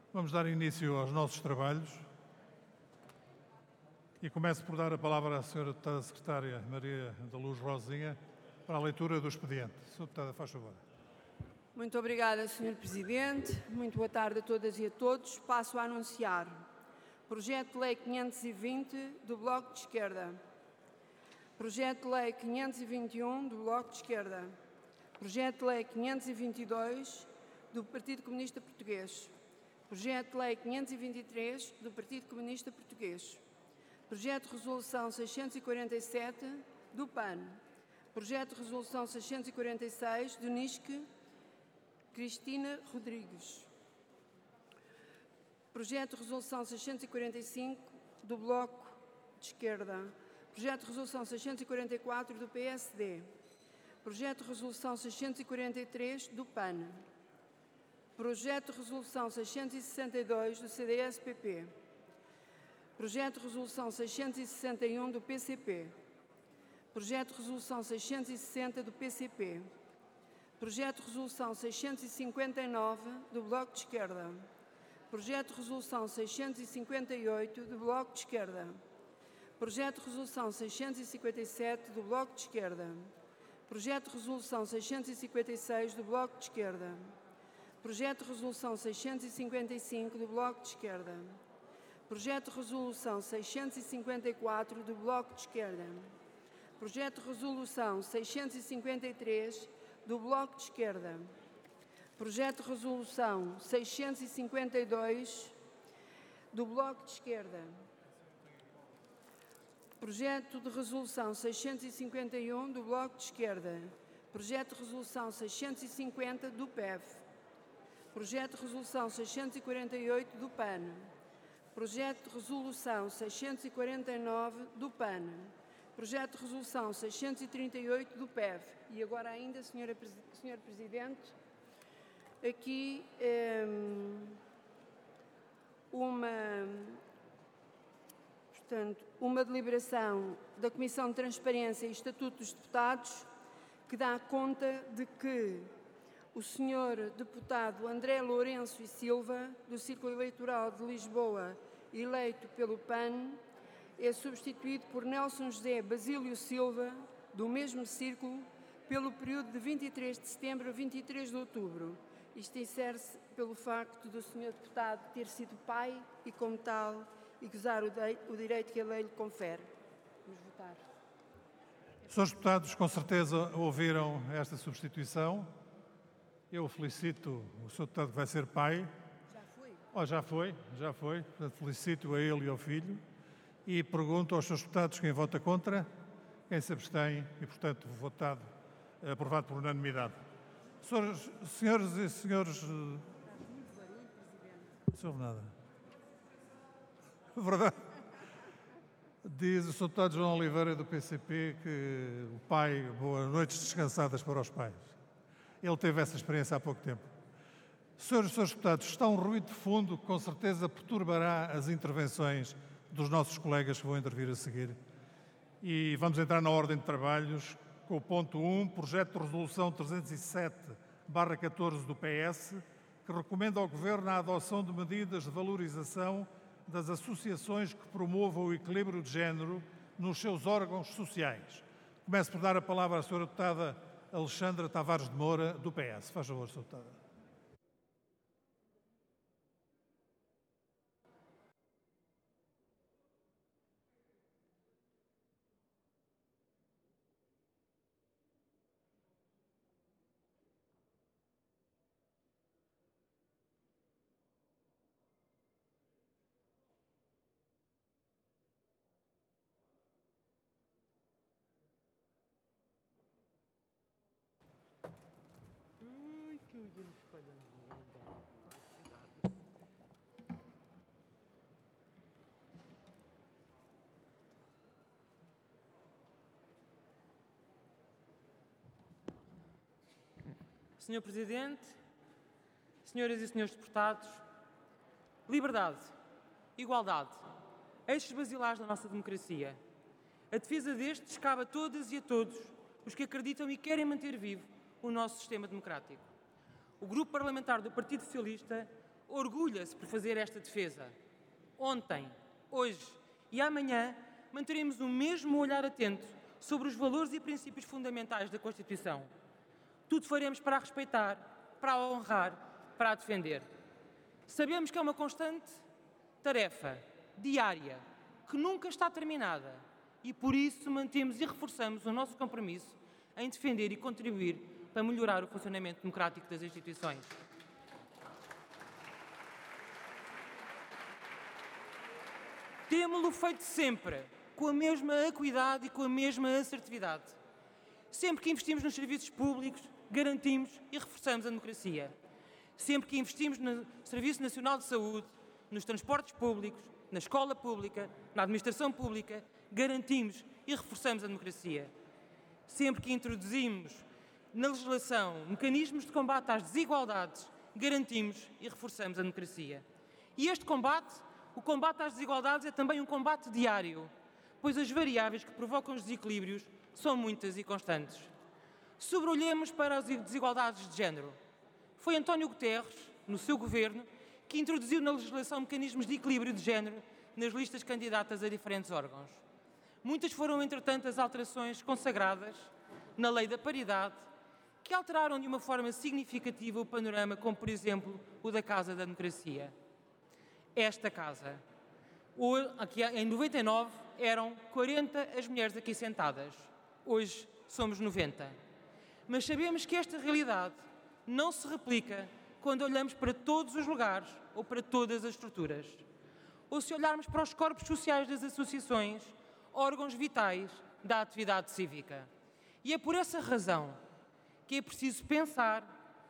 Vamos dar início aos nossos trabalhos e começo por dar a palavra à Sra. Deputada Secretária Maria da Luz Rosinha para a leitura do expediente. Sra. Deputada, faz favor. Muito obrigada, Sr. Presidente. Muito boa tarde a todas e a todos. Passo a anunciar Projeto de Lei 520 do Bloco de Esquerda. Projeto de Lei 521 do Bloco de Esquerda. Projeto de Lei 522 do Partido Comunista Português. Projeto de Lei 523 do Partido Comunista Português. Projeto de Resolução 647 do PAN. Projeto de Resolução 646 do NISC Cristina Rodrigues. Projeto de Resolução 645 do Bloco de Esquerda. Projeto de Resolução 644 do PSD. Projeto de Resolução 643 do PAN. Projeto de Resolução 662 do CDS-PP. Projeto de Resolução 661 do PCP. Projeto de Resolução 660 do PCP. Projeto de Resolução 659 do Bloco de Esquerda. Projeto de Resolução 658 do Bloco de Esquerda. Projeto de Resolução 657 do Bloco de Esquerda. Projeto de Resolução 656 do Bloco de Esquerda. Projeto de Resolução 655 do Bloco de Esquerda. Projeto de Resolução 654 do Bloco de Esquerda. Projeto de Resolução 653 do Bloco de Esquerda. Projeto de Resolução 652 do Bloco de Esquerda. Projeto de Resolução 651 do Bloco de Esquerda. Projeto de Resolução 650 do PEV. Projeto de Resolução 648 do PAN. Projeto de Resolução 649 do PAN. Projeto de Resolução 638 do PEV. E agora ainda, Sr. Presidente, aqui uma deliberação da Comissão de Transparência e Estatuto dos Deputados que dá conta de que o Sr. Deputado André Lourenço e Silva, do Círculo Eleitoral de Lisboa, eleito pelo PAN, é substituído por Nelson José Basílio Silva, do mesmo círculo, pelo período de 23 de setembro a 23 de outubro. Isto insere-se pelo facto do Sr. Deputado ter sido pai e, como tal, e gozar o direito que a lei lhe confere. Vamos votar. Senhores deputados, com certeza ouviram esta substituição. Eu felicito o Sr. Deputado que vai ser pai. Já foi. Já foi. Portanto, felicito a ele e ao filho. E pergunto aos Srs. Deputados quem vota contra, quem se abstém e, portanto, aprovado por unanimidade. Senhoras e senhores... Não houve nada. Verdade. Diz o Sr. Deputado João Oliveira, do PCP, que o pai, boas noites descansadas para os pais. Ele teve essa experiência há pouco tempo. Senhores e senhores deputados, está um ruído de fundo que com certeza perturbará as intervenções dos nossos colegas que vão intervir a seguir. E vamos entrar na ordem de trabalhos com o ponto 1, Projeto de Resolução 307/14 do PS, que recomenda ao Governo a adoção de medidas de valorização das associações que promovam o equilíbrio de género nos seus órgãos sociais. Começo por dar a palavra à Sra. Deputada Alexandra Tavares de Moura, do PS. Faz favor, Sra. Deputada. Senhor Presidente, senhoras e senhores deputados, liberdade, igualdade, eixos basilares da nossa democracia. A defesa destes cabe a todas e a todos os que acreditam e querem manter vivo o nosso sistema democrático. O Grupo Parlamentar do Partido Socialista orgulha-se por fazer esta defesa. Ontem, hoje e amanhã manteremos o mesmo olhar atento sobre os valores e princípios fundamentais da Constituição. Tudo faremos para a respeitar, para a honrar, para a defender. Sabemos que é uma constante tarefa, diária, que nunca está terminada e por isso mantemos e reforçamos o nosso compromisso em defender e contribuir para melhorar o funcionamento democrático das instituições. Temo-lo feito sempre, com a mesma acuidade e com a mesma assertividade. Sempre que investimos nos serviços públicos, garantimos e reforçamos a democracia. Sempre que investimos no Serviço Nacional de Saúde, nos transportes públicos, na escola pública, na administração pública, garantimos e reforçamos a democracia. Sempre que introduzimos na legislação mecanismos de combate às desigualdades, garantimos e reforçamos a democracia. E este combate, o combate às desigualdades, é também um combate diário, pois as variáveis que provocam os desequilíbrios são muitas e constantes. Sobrolhemos para as desigualdades de género. Foi António Guterres, no seu governo, que introduziu na legislação mecanismos de equilíbrio de género nas listas candidatas a diferentes órgãos. Muitas foram, entretanto, as alterações consagradas na Lei da Paridade, que alteraram de uma forma significativa o panorama, como, por exemplo, o da Casa da Democracia. Esta Casa. Aqui, em 99, eram 40 as mulheres aqui sentadas. Hoje somos 90. Mas sabemos que esta realidade não se replica quando olhamos para todos os lugares ou para todas as estruturas. Ou se olharmos para os corpos sociais das associações, órgãos vitais da atividade cívica. E é por essa razão que é preciso pensar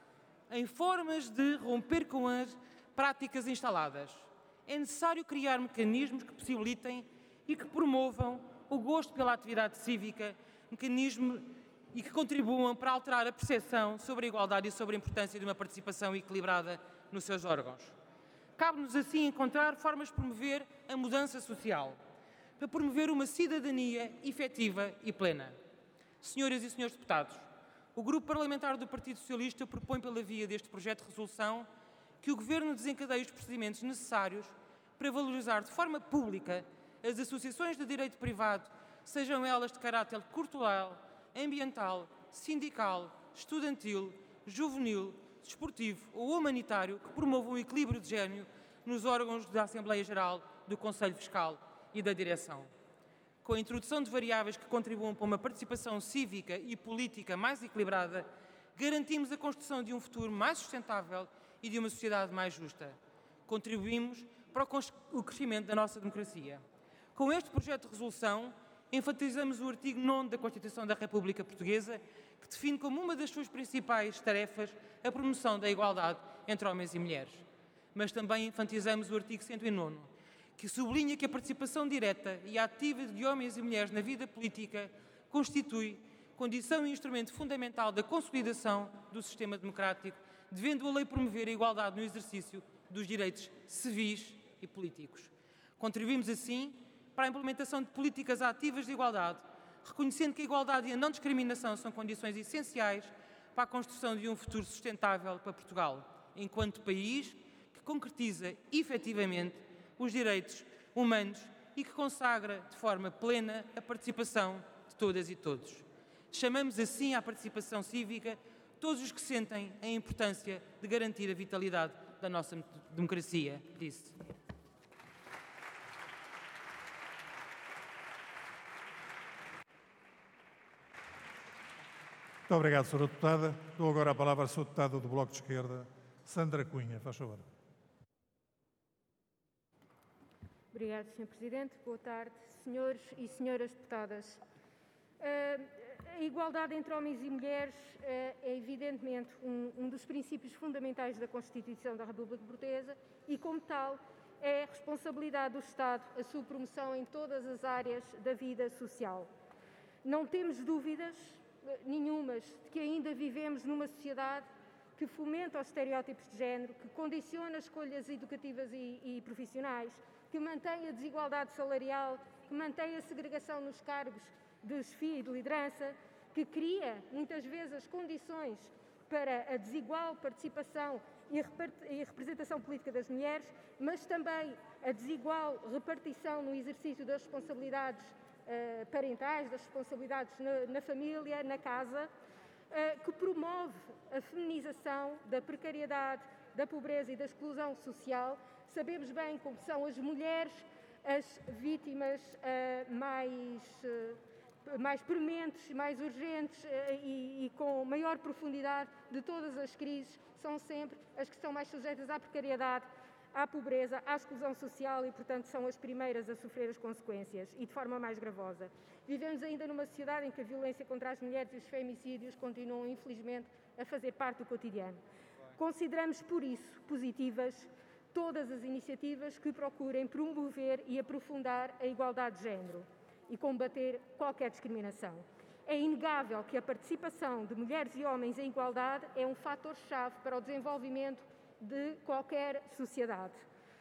em formas de romper com as práticas instaladas. É necessário criar mecanismos que possibilitem e que promovam o gosto pela atividade cívica, mecanismos e que contribuam para alterar a percepção sobre a igualdade e sobre a importância de uma participação equilibrada nos seus órgãos. Cabe-nos assim encontrar formas de promover a mudança social, para promover uma cidadania efetiva e plena. Senhoras e senhores deputados, o Grupo Parlamentar do Partido Socialista propõe pela via deste projeto de resolução que o Governo desencadeie os procedimentos necessários para valorizar de forma pública as associações de direito privado, sejam elas de caráter cultural, ambiental, sindical, estudantil, juvenil, desportivo ou humanitário que promovam o equilíbrio de género nos órgãos da Assembleia Geral, do Conselho Fiscal e da Direção. Com a introdução de variáveis que contribuam para uma participação cívica e política mais equilibrada, garantimos a construção de um futuro mais sustentável e de uma sociedade mais justa. Contribuímos para o crescimento da nossa democracia. Com este projeto de resolução, enfatizamos o artigo 9º da Constituição da República Portuguesa, que define como uma das suas principais tarefas a promoção da igualdade entre homens e mulheres. Mas também enfatizamos o artigo 109º, que sublinha que a participação direta e ativa de homens e mulheres na vida política constitui condição e instrumento fundamental da consolidação do sistema democrático, devendo a lei promover a igualdade no exercício dos direitos civis e políticos. Contribuímos assim para a implementação de políticas ativas de igualdade, reconhecendo que a igualdade e a não discriminação são condições essenciais para a construção de um futuro sustentável para Portugal, enquanto país que concretiza efetivamente os direitos humanos e que consagra de forma plena a participação de todas e todos. Chamamos assim à participação cívica todos os que sentem a importância de garantir a vitalidade da nossa democracia, disse. Muito obrigado, Sra. Deputada. Dou agora a palavra à Sra. Deputada do Bloco de Esquerda, Sandra Cunha. Faz favor. Obrigada, Sr. Presidente. Boa tarde, senhores e senhoras deputadas. A igualdade entre homens e mulheres é evidentemente um dos princípios fundamentais da Constituição da República Portuguesa e, como tal, é responsabilidade do Estado a sua promoção em todas as áreas da vida social. Não temos dúvidas nenhumas de que ainda vivemos numa sociedade que fomenta os estereótipos de género, que condiciona as escolhas educativas e profissionais, que mantém a desigualdade salarial, que mantém a segregação nos cargos de chefia e de liderança, que cria muitas vezes as condições para a desigual participação e a representação política das mulheres, mas também a desigual repartição no exercício das responsabilidades parentais, das responsabilidades na família, na casa, que promove a feminização da precariedade, da pobreza e da exclusão social. Sabemos bem como são as mulheres as vítimas mais prementes, mais urgentes e com maior profundidade de todas as crises, são sempre as que estão mais sujeitas à precariedade, à pobreza, à exclusão social e, portanto, são as primeiras a sofrer as consequências e de forma mais gravosa. Vivemos ainda numa sociedade em que a violência contra as mulheres e os femicídios continuam, infelizmente, a fazer parte do cotidiano. Consideramos, por isso, positivas todas as iniciativas que procurem promover e aprofundar a igualdade de género e combater qualquer discriminação. É inegável que a participação de mulheres e homens em igualdade é um fator-chave para o desenvolvimento de qualquer sociedade.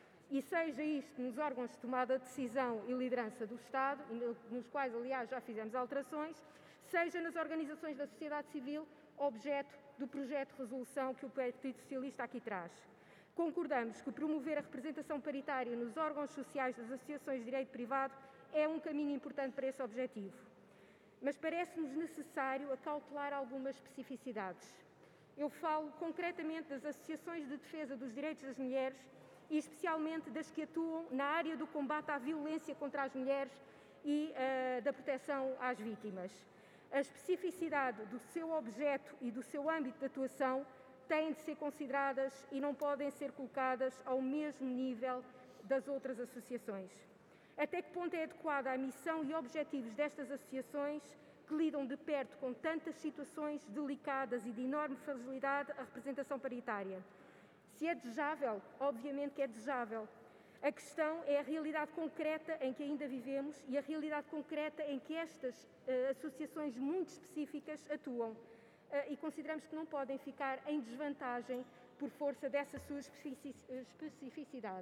E seja isto nos órgãos de tomada de decisão e liderança do Estado, nos quais, aliás, já fizemos alterações, seja nas organizações da sociedade civil, objeto do projeto de resolução que o Partido Socialista aqui traz. Concordamos que promover a representação paritária nos órgãos sociais das associações de direito privado é um caminho importante para esse objetivo. Mas parece-nos necessário acautelar algumas especificidades. Eu falo concretamente das associações de defesa dos direitos das mulheres e especialmente das que atuam na área do combate à violência contra as mulheres e da proteção às vítimas. A especificidade do seu objeto e do seu âmbito de atuação têm de ser consideradas e não podem ser colocadas ao mesmo nível das outras associações. Até que ponto é adequada a missão e objetivos destas associações que lidam de perto com tantas situações delicadas e de enorme fragilidade a representação paritária? Se é desejável, obviamente que é desejável. A questão é a realidade concreta em que ainda vivemos e a realidade concreta em que estas associações muito específicas atuam. E consideramos que não podem ficar em desvantagem por força dessa sua especificidade.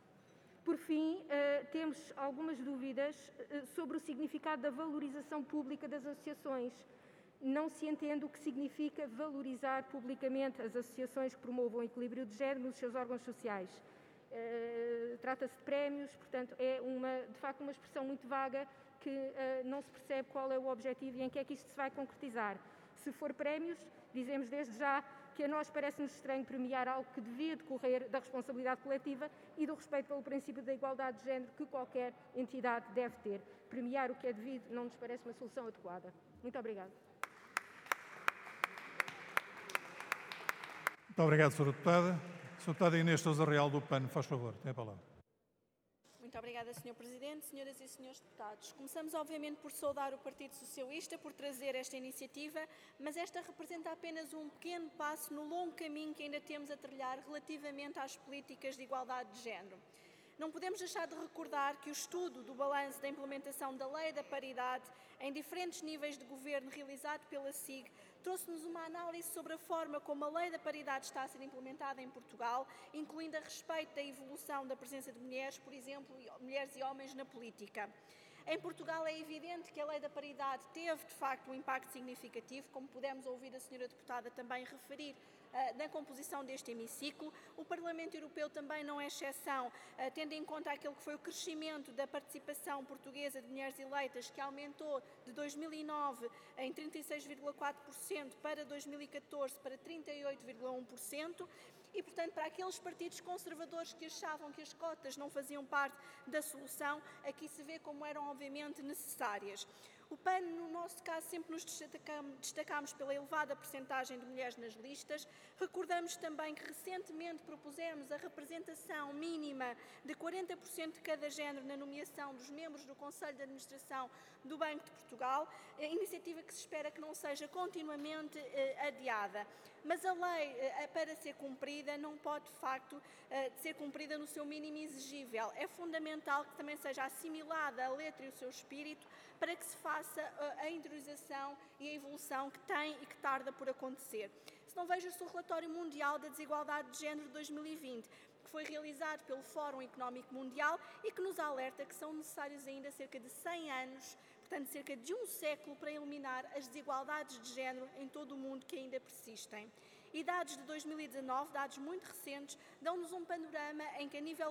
Por fim, temos algumas dúvidas sobre o significado da valorização pública das associações. Não se entende o que significa valorizar publicamente as associações que promovam o equilíbrio de género nos seus órgãos sociais. Trata-se de prémios, portanto, é de facto uma expressão muito vaga que não se percebe qual é o objetivo e em que é que isto se vai concretizar. Se for prémios, dizemos desde já que a nós parece-nos estranho premiar algo que devia decorrer da responsabilidade coletiva e do respeito pelo princípio da igualdade de género que qualquer entidade deve ter. Premiar o que é devido não nos parece uma solução adequada. Muito obrigada. Muito obrigado, Sra. Deputada. Sra. Deputada Inês Sousa Real do PAN, faz favor, tem a palavra. Muito obrigada, Sr. Presidente, senhoras e senhores deputados. Começamos, obviamente, por saudar o Partido Socialista por trazer esta iniciativa, mas esta representa apenas um pequeno passo no longo caminho que ainda temos a trilhar relativamente às políticas de igualdade de género. Não podemos deixar de recordar que o estudo do balanço da implementação da Lei da Paridade em diferentes níveis de governo realizado pela SIG trouxe-nos uma análise sobre a forma como a Lei da Paridade está a ser implementada em Portugal, incluindo a respeito da evolução da presença de mulheres, por exemplo, mulheres e homens na política. Em Portugal é evidente que a Lei da Paridade teve, de facto, um impacto significativo, como pudemos ouvir a Sra. Deputada também referir na composição deste hemiciclo. O Parlamento Europeu também não é exceção, tendo em conta aquele que foi o crescimento da participação portuguesa de mulheres eleitas, que aumentou de 2009 em 36,4% para 2014 para 38,1%. E, portanto, para aqueles partidos conservadores que achavam que as cotas não faziam parte da solução, aqui se vê como eram obviamente necessárias. O PAN, no nosso caso, sempre nos destacámos pela elevada percentagem de mulheres nas listas. Recordamos também que recentemente propusemos a representação mínima de 40% de cada género na nomeação dos membros do Conselho de Administração do Banco de Portugal, iniciativa que se espera que não seja continuamente adiada. Mas a lei, para ser cumprida, não pode, de facto, ser cumprida no seu mínimo exigível. É fundamental que também seja assimilada a letra e o seu espírito para que se faça a interiorização e a evolução que tem e que tarda por acontecer. Se não veja-se o relatório mundial da desigualdade de género de 2020, que foi realizado pelo Fórum Económico Mundial e que nos alerta que são necessários ainda cerca de 100 anos, portanto cerca de um século, para eliminar as desigualdades de género em todo o mundo que ainda persistem. E dados de 2019, dados muito recentes, dão-nos um panorama em que, a nível